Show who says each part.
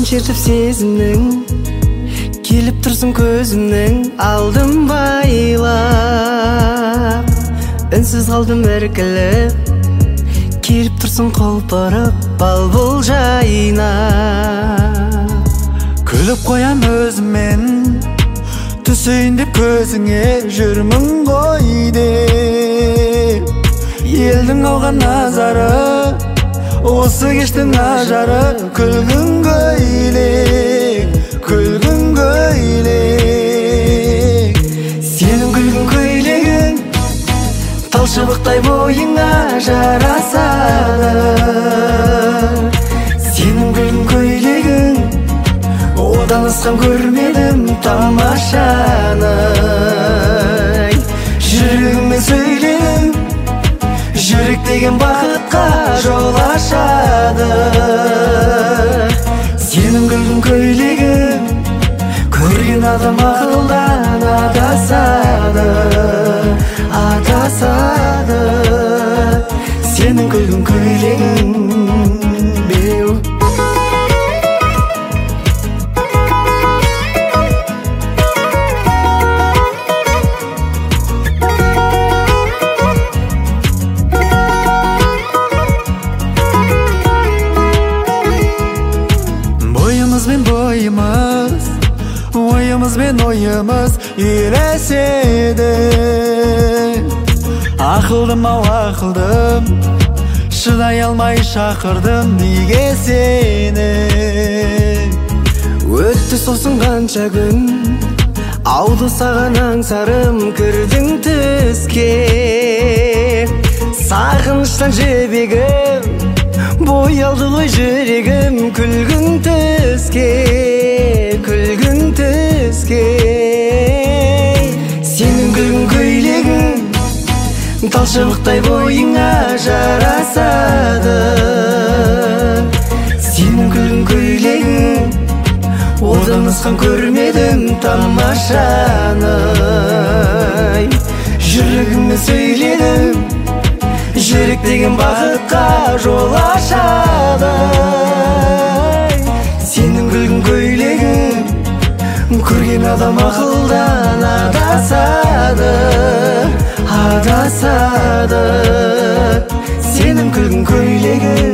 Speaker 1: шертіп сезімнің, келіп тұрсың көзімнің алдым байлап. Үнсіз қалдым іркіліп, келіп тұрсың құлпырып балбұл жайна.
Speaker 2: Күліп қоям өзіммен, түсейін деп көзіңе жүрмін ғой деп. Елдің алған назары, осы кештің ажары, күлгін көйлек, күлгін көйлек.
Speaker 1: Сенің күлгін көйлегің тал шыбықтай бойыңа жарасады. Сенің күлгін көйлегің одан асқан көрмедім тамашаны. Жүрегіммен сөйледім, жүрек деген бақытқа жол ашады. Сенің күлгін көйлегің көрген адам ақылдан адасады, адасады. Сенің күлгін көйлегің беу.
Speaker 2: Бойымыз, ойымыз бен ойымыз үйлеседі. Ақылдым ау ақылдым, шыдай алмай шақырдым неге сені.
Speaker 1: Өтті сосын қанша күн, ауды саған аңсарым кірдің түске. Сағыныштан жібегім боялды ғой жүрегім күлгін түске, күлгін түске. Сенің күлгін көйлегің тал шыбықтай бойыңа жарасады. Сенің күлгін көйлегің одан асқан көрмедім тамашаны. Жүрегіммен сөйледім, жүрек деген бақытқа жол ашады. Сенің күлгін көйлегің көрген адам ақылдан адасады, адасады. Сенің күлгін көйлегің